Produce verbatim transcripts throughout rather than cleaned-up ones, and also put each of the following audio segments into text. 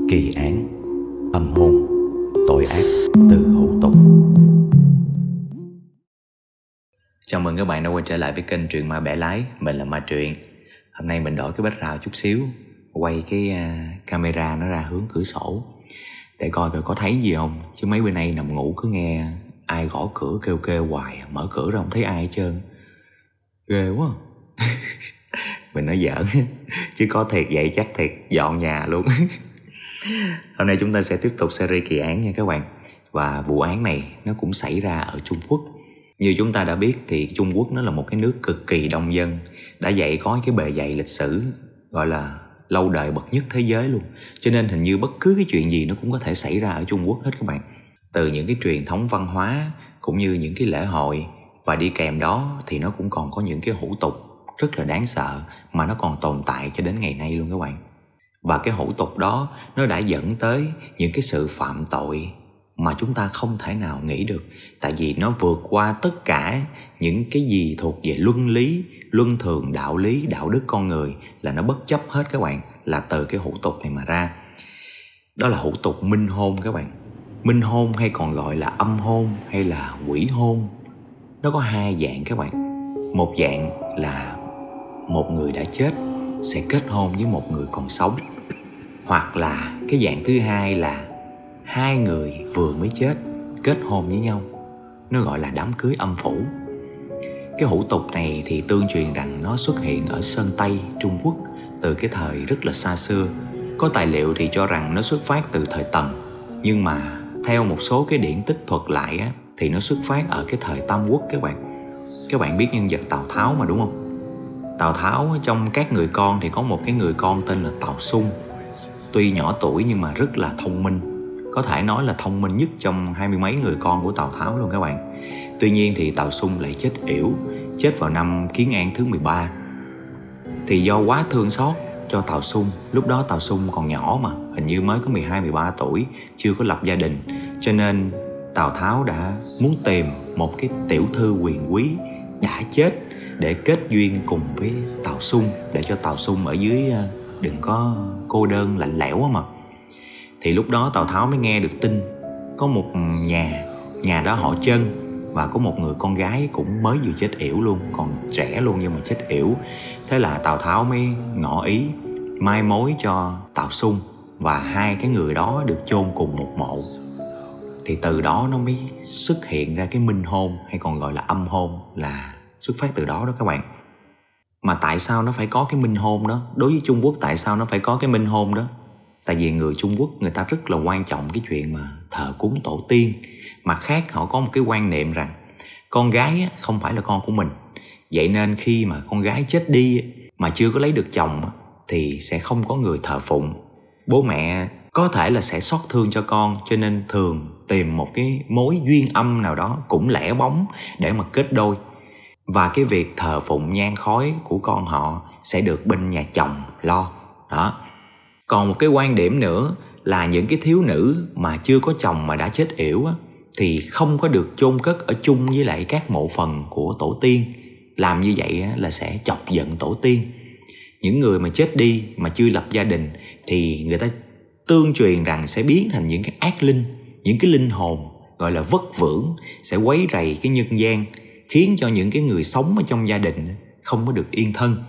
Kỳ án, âm hồn, tội ác từ hữu tục. Chào mừng các bạn đã quay trở lại với kênh Truyện Ma Bẻ Lái. Mình là Ma Truyện. Hôm nay mình đổi cái background chút xíu, quay cái uh, camera nó ra hướng cửa sổ để coi coi có thấy gì không. Chứ mấy bữa nay nằm ngủ cứ nghe ai gõ cửa kêu kêu hoài, mở cửa ra không thấy ai hết trơn. Ghê quá. Mình nói giỡn chứ có thiệt vậy chắc thiệt dọn nhà luôn. Hôm nay chúng ta sẽ tiếp tục series kỳ án nha các bạn. Và vụ án này nó cũng xảy ra ở Trung Quốc. Như chúng ta đã biết thì Trung Quốc nó là một cái nước cực kỳ đông dân, đã dạy có cái bề dày lịch sử gọi là lâu đời bậc nhất thế giới luôn. Cho nên hình như bất cứ cái chuyện gì nó cũng có thể xảy ra ở Trung Quốc hết các bạn. Từ những cái truyền thống văn hóa cũng như những cái lễ hội, và đi kèm đó thì nó cũng còn có những cái hủ tục rất là đáng sợ mà nó còn tồn tại cho đến ngày nay luôn các bạn. Và cái hủ tục đó nó đã dẫn tới những cái sự phạm tội mà chúng ta không thể nào nghĩ được. Tại vì nó vượt qua tất cả những cái gì thuộc về luân lý, luân thường, đạo lý, đạo đức con người, là nó bất chấp hết các bạn, là từ cái hủ tục này mà ra. Đó là hủ tục minh hôn các bạn. Minh hôn hay còn gọi là âm hôn hay là quỷ hôn, nó có hai dạng các bạn. Một dạng là một người đã chết sẽ kết hôn với một người còn sống. Hoặc là cái dạng thứ hai là hai người vừa mới chết kết hôn với nhau, nó gọi là đám cưới âm phủ. Cái hủ tục này thì tương truyền rằng nó xuất hiện ở Sơn Tây Trung Quốc từ cái thời rất là xa xưa. Có tài liệu thì cho rằng nó xuất phát từ thời Tần, nhưng mà theo một số cái điển tích thuật lại á, thì nó xuất phát ở cái thời Tam Quốc các bạn. Các bạn biết nhân vật Tào Tháo mà đúng không? Tào Tháo trong các người con thì có một cái người con tên là Tào Xung. Tuy nhỏ tuổi nhưng mà rất là thông minh, có thể nói là thông minh nhất trong hai mươi mấy người con của Tào Tháo luôn các bạn. Tuy nhiên thì Tào Xung lại chết yểu, chết vào năm Kiến An thứ mười ba. Thì do quá thương xót cho Tào Xung, lúc đó Tào Xung còn nhỏ mà, hình như mới có mười hai mười ba tuổi, chưa có lập gia đình, cho nên Tào Tháo đã muốn tìm một cái tiểu thư quyền quý đã chết để kết duyên cùng với Tào Xung, để cho Tào Xung ở dưới đừng có cô đơn lạnh lẽo mà. Thì lúc đó Tào Tháo mới nghe được tin có một nhà, nhà đó họ Chân, và có một người con gái cũng mới vừa chết yểu luôn, còn trẻ luôn nhưng mà chết yểu. Thế là Tào Tháo mới ngỏ ý mai mối cho Tào Xung, và hai cái người đó được chôn cùng một mộ. Thì từ đó nó mới xuất hiện ra cái minh hôn hay còn gọi là âm hôn, là xuất phát từ đó đó các bạn. Mà tại sao nó phải có cái minh hôn đó? Đối với Trung Quốc tại sao nó phải có cái minh hôn đó? Tại vì người Trung Quốc người ta rất là quan trọng cái chuyện mà thờ cúng tổ tiên. Mặt khác họ có một cái quan niệm rằng con gái không phải là con của mình. Vậy nên khi mà con gái chết đi mà chưa có lấy được chồng thì sẽ không có người thờ phụng. Bố mẹ có thể là sẽ xót thương cho con, cho nên thường tìm một cái mối duyên âm nào đó cũng lẻ bóng để mà kết đôi. Và cái việc thờ phụng nhang khói của con họ sẽ được bên nhà chồng lo. Đó. Còn một cái quan điểm nữa là những cái thiếu nữ mà chưa có chồng mà đã chết yểu á, thì không có được chôn cất ở chung với lại các mộ phần của tổ tiên. Làm như vậy á, là sẽ chọc giận tổ tiên. Những người mà chết đi mà chưa lập gia đình thì người ta tương truyền rằng sẽ biến thành những cái ác linh, những cái linh hồn gọi là vất vưởng, sẽ quấy rầy cái nhân gian, khiến cho những cái người sống ở trong gia đình không có được yên thân.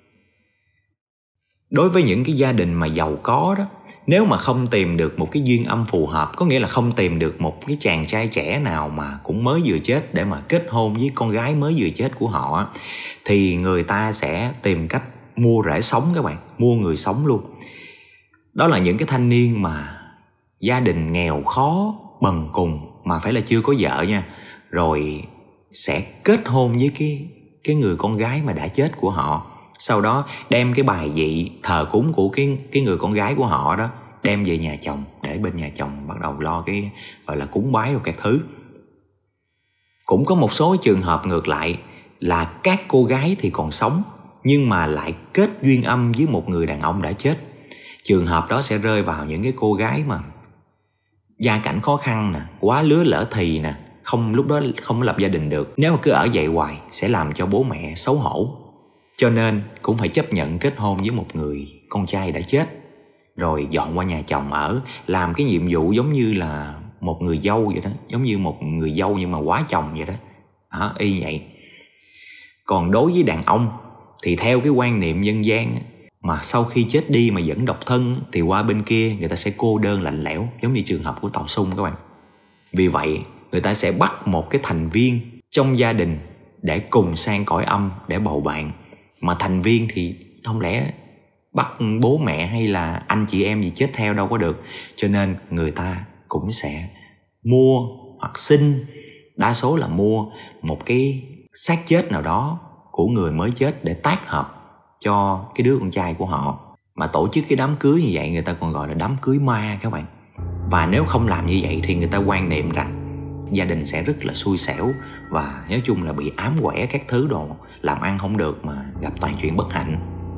Đối với những cái gia đình mà giàu có đó, nếu mà không tìm được một cái duyên âm phù hợp, có nghĩa là không tìm được một cái chàng trai trẻ nào mà cũng mới vừa chết để mà kết hôn với con gái mới vừa chết của họ, thì người ta sẽ tìm cách mua rễ sống các bạn, mua người sống luôn. Đó là những cái thanh niên mà gia đình nghèo khó, bần cùng mà phải là chưa có vợ nha, rồi sẽ kết hôn với cái, cái người con gái mà đã chết của họ. Sau đó đem cái bài vị thờ cúng của cái, cái người con gái của họ đó đem về nhà chồng, để bên nhà chồng bắt đầu lo cái gọi là cúng bái rồi các thứ. Cũng có một số trường hợp ngược lại là các cô gái thì còn sống nhưng mà lại kết duyên âm với một người đàn ông đã chết. Trường hợp đó sẽ rơi vào những cái cô gái mà gia cảnh khó khăn nè, quá lứa lỡ thì nè, không lúc đó không lập gia đình được. Nếu mà cứ ở vậy hoài sẽ làm cho bố mẹ xấu hổ, cho nên cũng phải chấp nhận kết hôn với một người con trai đã chết. rồi dọn qua nhà chồng ở, làm cái nhiệm vụ giống như là một người dâu vậy đó, giống như một người dâu nhưng mà quá chồng vậy đó. Đó, y vậy. Còn đối với đàn ông thì theo cái quan niệm dân gian mà sau khi chết đi mà vẫn độc thân thì qua bên kia người ta sẽ cô đơn lạnh lẽo, giống như trường hợp của Tàu Sung các bạn. Vì vậy người ta sẽ bắt một cái thành viên trong gia đình để cùng sang cõi âm để bầu bạn. Mà thành viên thì không lẽ bắt bố mẹ hay là anh chị em gì chết theo đâu có được. Cho nên người ta cũng sẽ mua hoặc xin, đa số là mua một cái xác chết nào đó của người mới chết để tác hợp cho cái đứa con trai của họ. Mà tổ chức cái đám cưới như vậy người ta còn gọi là đám cưới ma các bạn. Và nếu không làm như vậy thì người ta quan niệm rằng gia đình sẽ rất là xui xẻo và nói chung là bị ám quẻ các thứ đồ, làm ăn không được mà gặp toàn chuyện bất hạnh.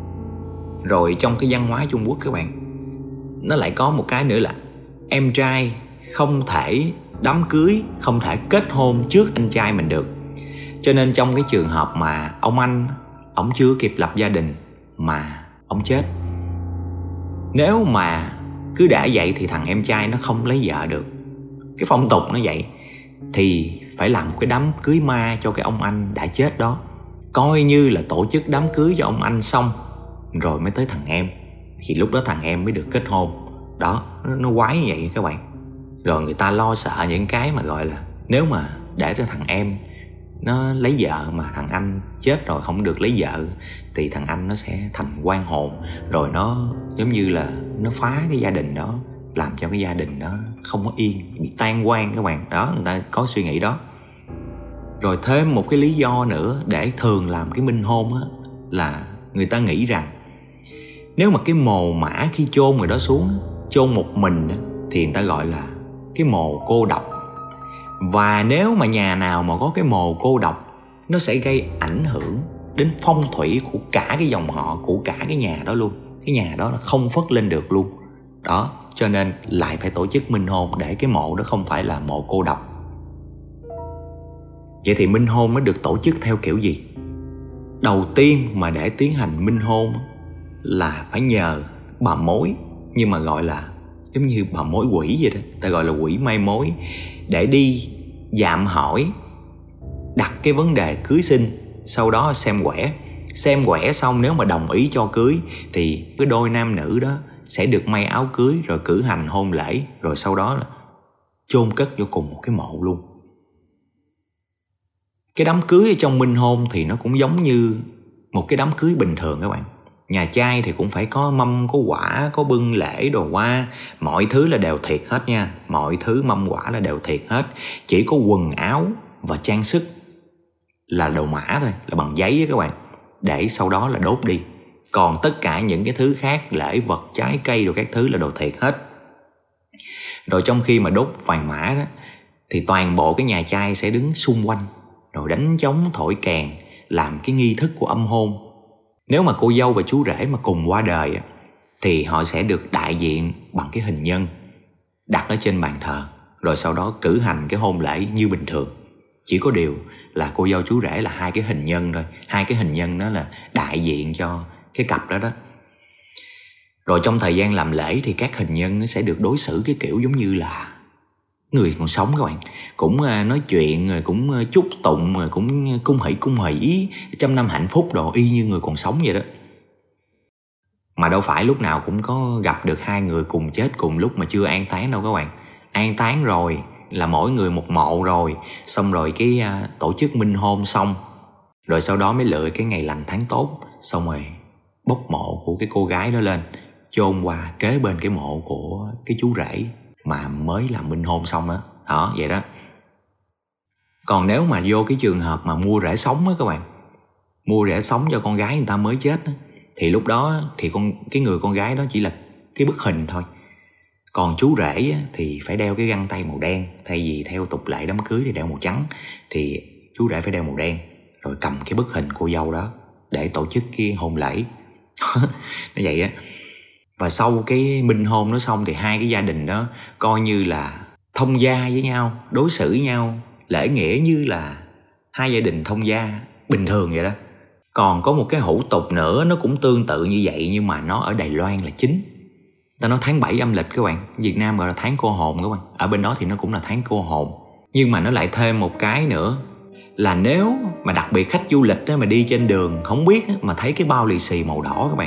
Rồi trong cái văn hóa Trung Quốc các bạn, nó lại có một cái nữa là em trai không thể đám cưới, không thể kết hôn trước anh trai mình được. Cho nên trong cái trường hợp mà ông anh, ông chưa kịp lập gia đình mà ông chết, nếu mà cứ đã vậy thì thằng em trai nó không lấy vợ được. Cái phong tục nó vậy, thì phải làm một cái đám cưới ma cho cái ông anh đã chết đó. Coi như là tổ chức đám cưới cho ông anh xong rồi mới tới thằng em, thì lúc đó thằng em mới được kết hôn. Đó, nó, nó quái như vậy các bạn. Rồi người ta lo sợ những cái mà gọi là nếu mà để cho thằng em nó lấy vợ mà thằng anh chết rồi không được lấy vợ thì thằng anh nó sẽ thành oan hồn, rồi nó giống như là nó phá cái gia đình đó, làm cho cái gia đình đó không có yên, bị tan quan các bạn. Đó, người ta có suy nghĩ đó. Rồi thêm một cái lý do nữa để thường làm cái minh hôn á, là người ta nghĩ rằng nếu mà cái mồ mả khi chôn người đó xuống, chôn một mình thì người ta gọi là cái mồ cô độc. Và nếu mà nhà nào mà có cái mồ cô độc, nó sẽ gây ảnh hưởng đến phong thủy của cả cái dòng họ, của cả cái nhà đó luôn. Cái nhà đó là không phất lên được luôn. Đó, cho nên lại phải tổ chức minh hôn để cái mộ đó không phải là mộ cô độc. Vậy thì minh hôn nó được tổ chức theo kiểu gì? Đầu tiên mà để tiến hành minh hôn là phải nhờ bà mối, nhưng mà gọi là giống như bà mối quỷ vậy đó, ta gọi là quỷ mai mối, để đi dạm hỏi, đặt cái vấn đề cưới xin, sau đó xem quẻ. Xem quẻ xong nếu mà đồng ý cho cưới thì cái đôi nam nữ đó sẽ được may áo cưới, rồi cử hành hôn lễ, rồi sau đó là chôn cất vô cùng một cái mộ luôn. Cái đám cưới ở trong minh hôn thì nó cũng giống như một cái đám cưới bình thường các bạn. Nhà trai thì cũng phải có mâm, có quả, có bưng lễ đồ qua, mọi thứ là đều thiệt hết nha. Mọi thứ mâm quả là đều thiệt hết. Chỉ có quần áo và trang sức là đồ mã thôi, là bằng giấy á các bạn, để sau đó là đốt đi. Còn tất cả những cái thứ khác, lễ vật, trái cây rồi các thứ là đồ thiệt hết. Rồi trong khi mà đốt vàng mã đó thì toàn bộ cái nhà trai sẽ đứng xung quanh, rồi đánh trống thổi kèn, làm cái nghi thức của âm hôn. Nếu mà cô dâu và chú rể mà cùng qua đời thì họ sẽ được đại diện bằng cái hình nhân đặt ở trên bàn thờ, rồi sau đó cử hành cái hôn lễ như bình thường. Chỉ có điều là cô dâu chú rể là hai cái hình nhân thôi. Hai cái hình nhân đó là đại diện cho cái cặp đó đó. Rồi trong thời gian làm lễ thì các hình nhân sẽ được đối xử cái kiểu giống như là người còn sống các bạn. Cũng nói chuyện, rồi cũng chúc tụng, rồi cũng cung hỷ cung hỷ, trăm năm hạnh phúc đồ, y như người còn sống vậy đó. Mà đâu phải lúc nào cũng có gặp được hai người cùng chết cùng lúc mà chưa an táng đâu các bạn. An táng rồi là mỗi người một mộ rồi, xong rồi cái uh, tổ chức minh hôn xong, rồi sau đó mới lựa cái ngày lành tháng tốt, xong rồi bốc mộ của cái cô gái đó lên, chôn qua kế bên cái mộ của cái chú rể mà mới làm minh hôn xong đó. Đó, vậy đó. Còn nếu mà vô cái trường hợp mà mua rễ sống á các bạn, mua rễ sống cho con gái người ta mới chết á, thì lúc đó thì con cái người con gái đó chỉ là cái bức hình thôi. Còn chú rể á, thì phải đeo cái găng tay màu đen, thay vì theo tục lệ đám cưới thì đeo màu trắng, thì chú rể phải đeo màu đen, rồi cầm cái bức hình cô dâu đó để tổ chức cái hôn lễ. Nó vậy á. Và sau cái minh hôn nó xong thì hai cái gia đình đó coi như là thông gia với nhau, đối xử với nhau lễ nghĩa như là hai gia đình thông gia bình thường vậy đó. Còn có một cái hủ tục nữa nó cũng tương tự như vậy, nhưng mà nó ở Đài Loan là chính. Ta nói tháng bảy âm lịch các bạn, Việt Nam gọi là tháng cô hồn các bạn. Ở bên đó thì nó cũng là tháng cô hồn. Nhưng mà nó lại thêm một cái nữa là nếu mà đặc biệt khách du lịch đó, mà đi trên đường không biết mà thấy cái bao lì xì màu đỏ các bạn,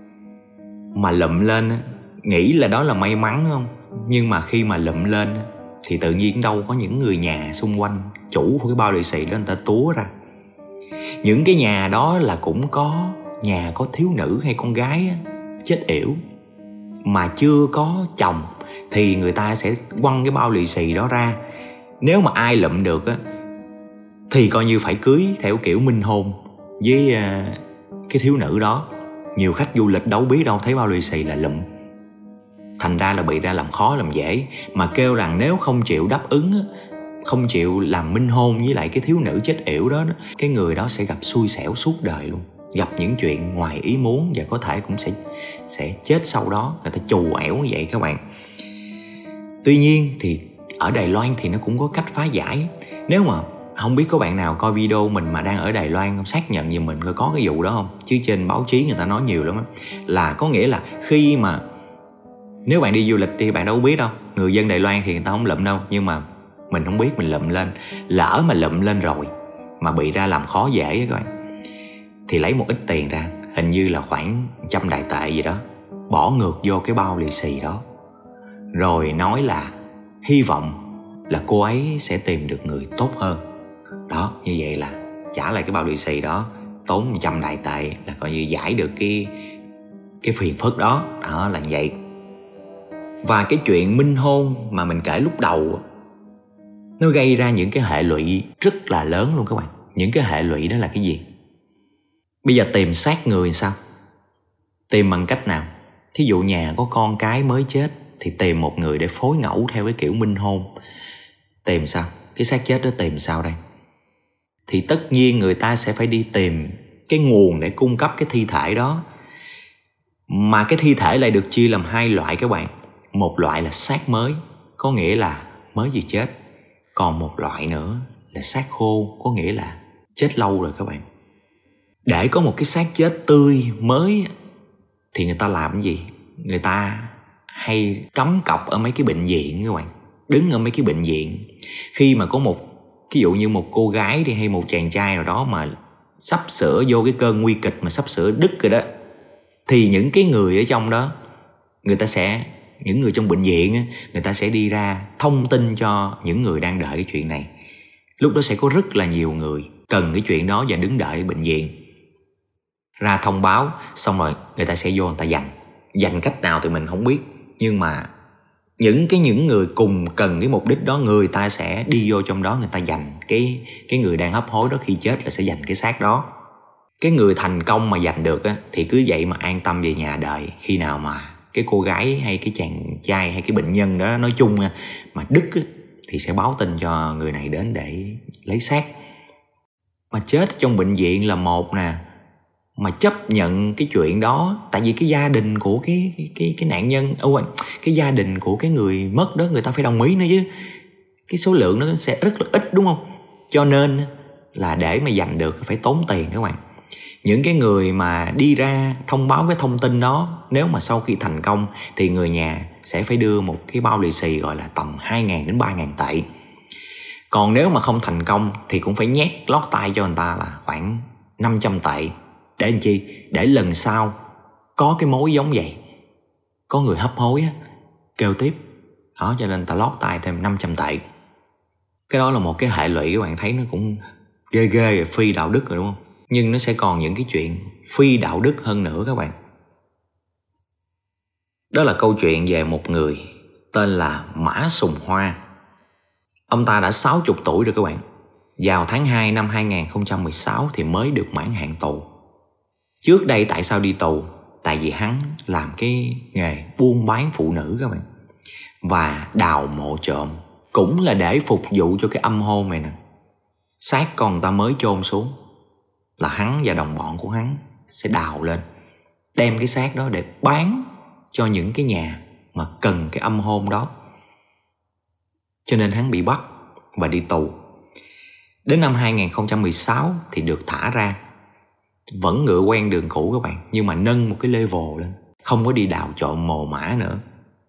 mà lụm lên, nghĩ là đó là may mắn không? Nhưng mà khi mà lụm lên thì tự nhiên đâu có những người nhà xung quanh chủ của cái bao lì xì đó người ta túa ra. Những cái nhà đó là cũng có nhà có thiếu nữ hay con gái chết yểu mà chưa có chồng, thì người ta sẽ quăng cái bao lì xì đó ra. Nếu mà ai lụm được á thì coi như phải cưới theo kiểu minh hôn với uh, cái thiếu nữ đó. Nhiều khách du lịch đâu biết đâu, thấy bao lì xì là lụm. Thành ra là bị ra làm khó làm dễ, mà kêu rằng nếu không chịu đáp ứng, không chịu làm minh hôn với lại cái thiếu nữ chết yểu đó, cái người đó sẽ gặp xui xẻo suốt đời luôn, gặp những chuyện ngoài ý muốn và có thể cũng sẽ sẽ chết sau đó. Người ta chù ẻo như vậy các bạn. Tuy nhiên thì ở Đài Loan thì nó cũng có cách phá giải. Nếu mà không biết có bạn nào coi video mình mà đang ở Đài Loan không, xác nhận giùm mình coi có cái vụ đó không, chứ trên báo chí người ta nói nhiều lắm á. Là có nghĩa là khi mà nếu bạn đi du lịch thì bạn đâu biết đâu, người dân Đài Loan thì người ta không lụm đâu, nhưng mà mình không biết mình lụm lên, lỡ mà lụm lên rồi mà bị ra làm khó dễ các bạn, thì lấy một ít tiền ra, hình như là khoảng trăm đại tệ gì đó, bỏ ngược vô cái bao lì xì đó, rồi nói là hy vọng là cô ấy sẽ tìm được người tốt hơn. Đó, như vậy là trả lại cái bao lì xì đó, tốn một trăm đại tệ là coi như giải được cái cái phiền phức đó. Đó là như vậy. Và cái chuyện minh hôn mà mình kể lúc đầu, nó gây ra những cái hệ lụy rất là lớn luôn các bạn. Những cái hệ lụy đó là cái gì? Bây giờ tìm xác người sao? Tìm bằng cách nào? Thí dụ nhà có con cái mới chết thì tìm một người để phối ngẫu theo cái kiểu minh hôn. Tìm sao? Cái xác chết đó tìm sao đây? Thì tất nhiên người ta sẽ phải đi tìm cái nguồn để cung cấp cái thi thể đó. Mà cái thi thể lại được chia làm hai loại các bạn. Một loại là xác mới, có nghĩa là mới vừa chết. Còn một loại nữa là xác khô, có nghĩa là chết lâu rồi các bạn. Để có một cái xác chết tươi mới thì người ta làm cái gì? Người ta hay cắm cọc ở mấy cái bệnh viện các bạn. Đứng ở mấy cái bệnh viện. Khi mà có một, ví dụ như một cô gái đi hay một chàng trai nào đó mà sắp sửa vô cái cơn nguy kịch, mà sắp sửa đứt rồi đó, thì những cái người ở trong đó, người ta sẽ, những người trong bệnh viện, người ta sẽ đi ra thông tin cho những người đang đợi cái chuyện này. Lúc đó sẽ có rất là nhiều người cần cái chuyện đó và đứng đợi ở bệnh viện. Ra thông báo, xong rồi người ta sẽ vô, người ta dành. Dành cách nào thì mình không biết, nhưng mà những cái những người cùng cần cái mục đích đó, người ta sẽ đi vô trong đó, người ta dành cái, cái người đang hấp hối đó, khi chết là sẽ dành cái xác đó. Cái người thành công mà giành được á, thì cứ vậy mà an tâm về nhà đợi. Khi nào mà cái cô gái hay cái chàng trai hay cái bệnh nhân đó nói chung nha, mà đứt á, thì sẽ báo tin cho người này đến để lấy xác. Mà chết trong bệnh viện là một nè, mà chấp nhận cái chuyện đó, tại vì cái gia đình của cái cái cái, cái nạn nhân, oh, cái gia đình của cái người mất đó, người ta phải đồng ý nữa chứ. Cái số lượng nó sẽ rất là ít, đúng không? Cho nên là để mà giành được phải tốn tiền các bạn. Những cái người mà đi ra thông báo cái thông tin đó, nếu mà sau khi thành công thì người nhà sẽ phải đưa một cái bao lì xì gọi là tầm hai nghìn đến ba nghìn tệ. Còn nếu mà không thành công thì cũng phải nhét lót tay cho người ta là khoảng năm trăm tệ. Để làm chi? Để lần sau có cái mối giống vậy, có người hấp hối á, kêu tiếp. Đó, cho nên người ta lót tay thêm năm trăm tệ. Cái đó là một cái hệ lụy các bạn thấy nó cũng ghê ghê, phi đạo đức rồi đúng không? Nhưng nó sẽ còn những cái chuyện phi đạo đức hơn nữa các bạn. Đó là câu chuyện về một người tên là Mã Sùng Hoa. Ông ta đã sáu mươi tuổi rồi các bạn. Vào tháng hai năm hai nghìn không trăm mười sáu thì mới được mãn hạn tù. Trước đây tại sao đi tù? Tại vì hắn làm cái nghề buôn bán phụ nữ các bạn. Và đào mộ trộm, cũng là để phục vụ cho cái âm hôn này nè. Xác con người ta mới chôn xuống là hắn và đồng bọn của hắn sẽ đào lên, đem cái xác đó để bán cho những cái nhà mà cần cái âm hôn đó. Cho nên hắn bị bắt và đi tù. Đến năm hai nghìn không trăm mười sáu thì được thả ra. Vẫn ngựa quen đường cũ các bạn, nhưng mà nâng một cái level lên. không có đi đào trộm mồ mả nữa,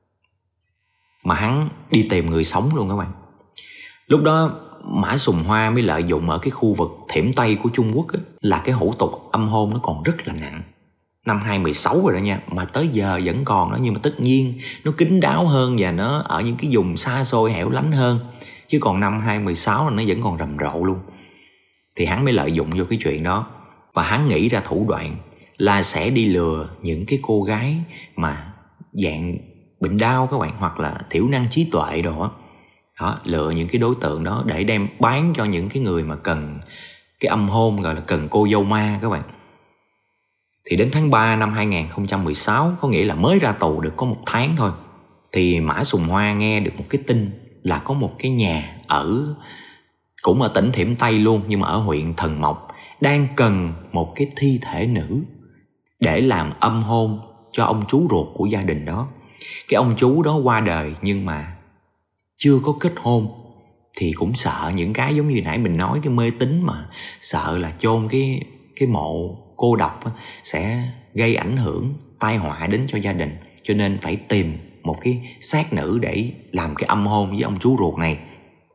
mà hắn đi tìm người sống luôn các bạn. Lúc đó Mã Sùng Hoa mới lợi dụng ở cái khu vực Thiểm Tây của Trung Quốc á, là cái hủ tục âm hôn nó còn rất là nặng. Năm hai mười sáu rồi đó nha, mà tới giờ vẫn còn đó, nhưng mà tất nhiên nó kín đáo hơn và nó ở những cái vùng xa xôi hẻo lánh hơn. Chứ còn năm hai mười sáu là nó vẫn còn rầm rộ luôn. Thì hắn mới lợi dụng vô cái chuyện đó, và hắn nghĩ ra thủ đoạn là sẽ đi lừa những cái cô gái mà dạng bệnh đau các bạn, hoặc là thiểu năng trí tuệ đồ á. Đó, lựa những cái đối tượng đó để đem bán cho những cái người mà cần cái âm hôn, gọi là cần cô dâu ma các bạn. Thì đến tháng ba năm hai không một sáu, có nghĩa là mới ra tù được có một tháng thôi, thì Mã Sùng Hoa nghe được một cái tin là có một cái nhà ở cũng ở tỉnh Thiểm Tây luôn, nhưng mà ở huyện Thần Mộc, đang cần một cái thi thể nữ để làm âm hôn cho ông chú ruột của gia đình đó. Cái ông chú đó qua đời nhưng mà chưa có kết hôn, thì cũng sợ những cái giống như nãy mình nói, cái mê tín mà sợ là chôn cái cái mộ cô độc á, sẽ gây ảnh hưởng tai họa đến cho gia đình, cho nên phải tìm một cái xác nữ để làm cái âm hôn với ông chú ruột này.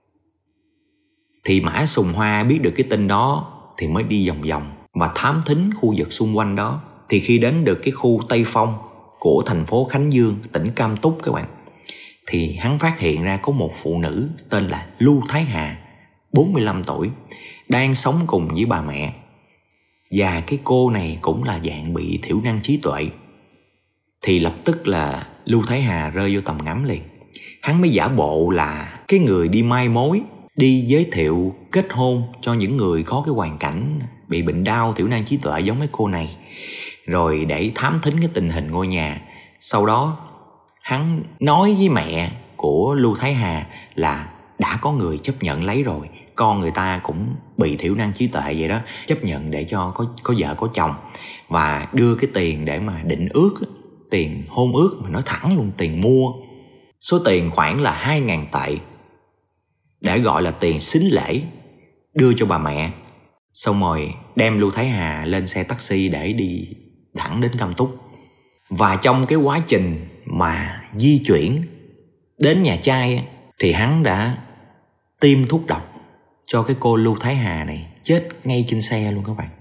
Thì Mã Sùng Hoa biết được cái tin đó thì mới đi vòng vòng và thám thính khu vực xung quanh đó. Thì khi đến được cái khu Tây Phong của thành phố Khánh Dương, tỉnh Cam Túc các bạn, thì hắn phát hiện ra có một phụ nữ tên là Lưu Thái Hà, bốn mươi lăm tuổi, đang sống cùng với bà mẹ. Và cái cô này cũng là dạng bị thiểu năng trí tuệ. Thì lập tức là Lưu Thái Hà rơi vô tầm ngắm liền. Hắn mới giả bộ là cái người đi mai mối, đi giới thiệu kết hôn cho những người có cái hoàn cảnh bị bệnh đau, thiểu năng trí tuệ giống mấy cô này, rồi để thám thính cái tình hình ngôi nhà. Sau đó hắn nói với mẹ của Lưu Thái Hà là đã có người chấp nhận lấy rồi, con người ta cũng bị thiểu năng trí tuệ vậy đó, chấp nhận để cho có, có vợ có chồng, và đưa cái tiền để mà định ước, tiền hôn ước, mà nói thẳng luôn, tiền mua. Số tiền khoảng là hai ngàn tệ, để gọi là tiền sính lễ, đưa cho bà mẹ. Xong rồi đem Lưu Thái Hà lên xe taxi để đi thẳng đến Cam Túc. Và trong cái quá trình mà di chuyển đến nhà trai thì hắn đã tiêm thuốc độc cho cái cô Lưu Thái Hà này, chết ngay trên xe luôn các bạn.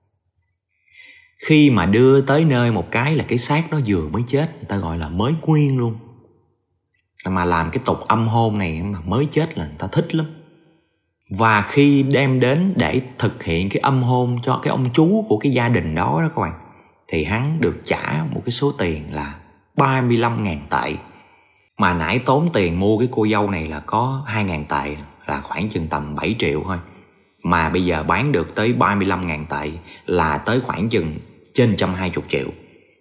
Khi mà đưa tới nơi một cái là cái xác nó vừa mới chết, người ta gọi là mới nguyên luôn. Mà làm cái tục âm hôn này mà mới chết là người ta thích lắm. Và khi đem đến để thực hiện cái âm hôn cho cái ông chú của cái gia đình đó đó các bạn, thì hắn được trả một cái số tiền là ba mươi lăm ngàn tệ. Mà nãy tốn tiền mua cái cô dâu này là có hai ngàn tệ, là khoảng chừng tầm bảy triệu thôi. Mà bây giờ bán được tới ba mươi lăm ngàn tệ là tới khoảng chừng trên một trăm hai mươi triệu.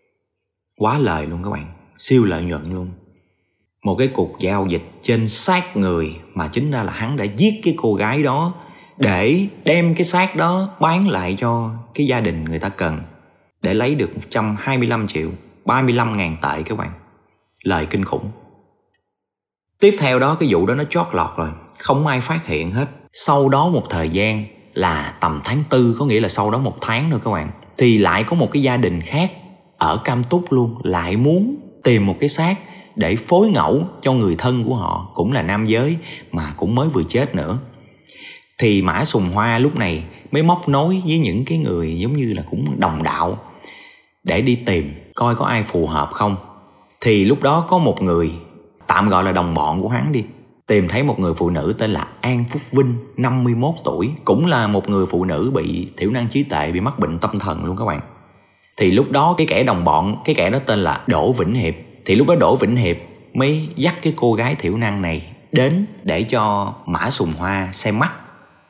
Quá lời luôn các bạn, siêu lợi nhuận luôn. Một cái cuộc giao dịch trên xác người mà chính ra là hắn đã giết cái cô gái đó để đem cái xác đó bán lại cho cái gia đình người ta cần, để lấy được một trăm hai mươi lăm triệu, ba mươi lăm ngàn tệ các bạn. Lời kinh khủng. Tiếp theo đó cái vụ đó nó chót lọt rồi, không ai phát hiện hết. Sau đó một thời gian là tầm tháng tư, có nghĩa là sau đó một tháng nữa các bạn, thì lại có một cái gia đình khác ở Cam Túc luôn lại muốn tìm một cái xác để phối ngẫu cho người thân của họ, cũng là nam giới mà cũng mới vừa chết nữa. Thì Mã Sùng Hoa lúc này mới móc nối với những cái người giống như là cũng đồng đạo để đi tìm coi có ai phù hợp không. Thì lúc đó có một người tạm gọi là đồng bọn của hắn đi, tìm thấy một người phụ nữ tên là An Phúc Vinh, năm mươi mốt tuổi, cũng là một người phụ nữ bị thiểu năng trí tuệ, bị mắc bệnh tâm thần luôn các bạn. Thì lúc đó cái kẻ đồng bọn, cái kẻ đó tên là Đỗ Vĩnh Hiệp. Thì lúc đó Đỗ Vĩnh Hiệp mới dắt cái cô gái thiểu năng này đến để cho Mã Sùng Hoa xem mắt.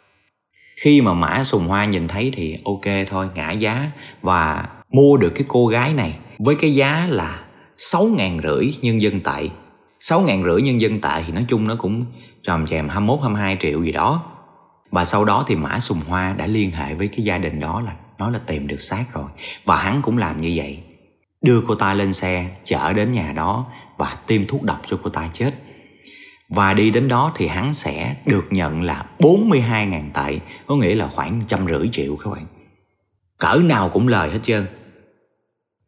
Khi mà Mã Sùng Hoa nhìn thấy thì ok thôi, ngã giá và mua được cái cô gái này với cái giá là sáu ngàn rưỡi nhân dân tệ. Sáu ngàn rưỡi nhân dân tệ thì nói chung nó cũng chòm chèm hai mươi mốt hai mươi hai triệu gì đó. Và sau đó thì Mã Sùng Hoa đã liên hệ với cái gia đình đó là nói là tìm được xác rồi. Và hắn cũng làm như vậy, đưa cô ta lên xe, chở đến nhà đó và tiêm thuốc độc cho cô ta chết. Và đi đến đó thì hắn sẽ được nhận là bốn mươi hai ngàn tệ, có nghĩa là khoảng một trăm rưỡi triệu các bạn. Cỡ nào cũng lời hết trơn.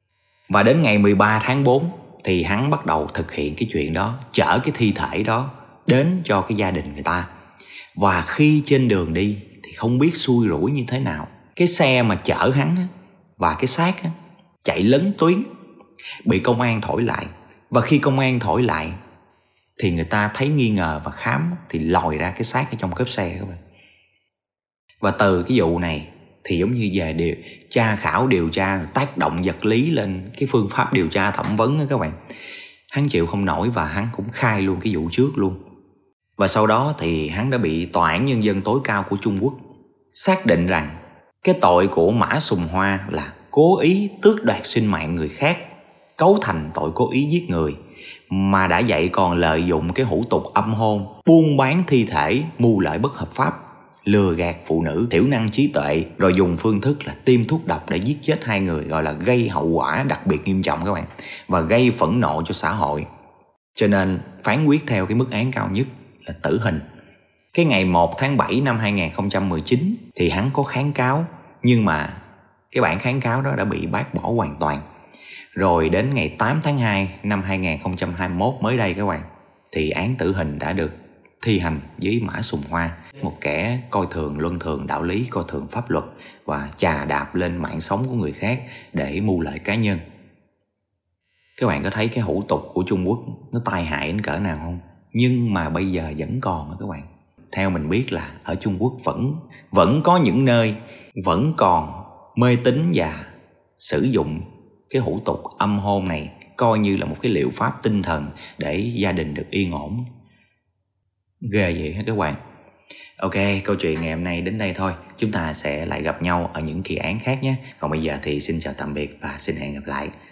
Và đến ngày mười ba tháng tư thì hắn bắt đầu thực hiện cái chuyện đó, chở cái thi thể đó đến cho cái gia đình người ta. Và khi trên đường đi thì không biết xui rủi như thế nào, cái xe mà chở hắn á, và cái xác á, chạy lấn tuyến, bị công an thổi lại. Và khi công an thổi lại thì người ta thấy nghi ngờ và khám thì lòi ra cái xác ở trong cốp xe các bạn. Và từ cái vụ này thì giống như về điều tra khảo điều tra, tác động vật lý lên cái phương pháp điều tra thẩm vấn đó các bạn. Hắn chịu không nổi và hắn cũng khai luôn cái vụ trước luôn. Và sau đó thì hắn đã bị Tòa án Nhân dân tối cao của Trung Quốc xác định rằng cái tội của Mã Sùng Hoa là cố ý tước đoạt sinh mạng người khác, cấu thành tội cố ý giết người, mà đã vậy còn lợi dụng cái hủ tục âm hôn, buôn bán thi thể, mưu lợi bất hợp pháp, lừa gạt phụ nữ thiểu năng trí tuệ, rồi dùng phương thức là tiêm thuốc độc để giết chết hai người, gọi là gây hậu quả đặc biệt nghiêm trọng các bạn, và gây phẫn nộ cho xã hội. Cho nên phán quyết theo cái mức án cao nhất là tử hình. Cái ngày một tháng bảy năm hai nghìn không trăm mười chín thì hắn có kháng cáo, nhưng mà cái bản kháng cáo đó đã bị bác bỏ hoàn toàn. Rồi đến ngày tám tháng hai năm hai nghìn không trăm hai mươi mốt mới đây các bạn, thì án tử hình đã được thi hành với Mã Sùng Hoa, một kẻ coi thường luân thường đạo lý, coi thường pháp luật và chà đạp lên mạng sống của người khác để mưu lợi cá nhân. Các bạn có thấy cái hủ tục của Trung Quốc nó tai hại đến cỡ nào không? Nhưng mà bây giờ vẫn còn đó các bạn. Theo mình biết là ở Trung Quốc vẫn vẫn có những nơi vẫn còn mê tín và sử dụng cái hủ tục âm hôn này coi như là một cái liệu pháp tinh thần để gia đình được yên ổn. Ghê vậy hả các bạn? Ok, câu chuyện ngày hôm nay đến đây thôi. Chúng ta sẽ lại gặp nhau ở những kỳ án khác nhé. Còn bây giờ thì xin chào tạm biệt và xin hẹn gặp lại.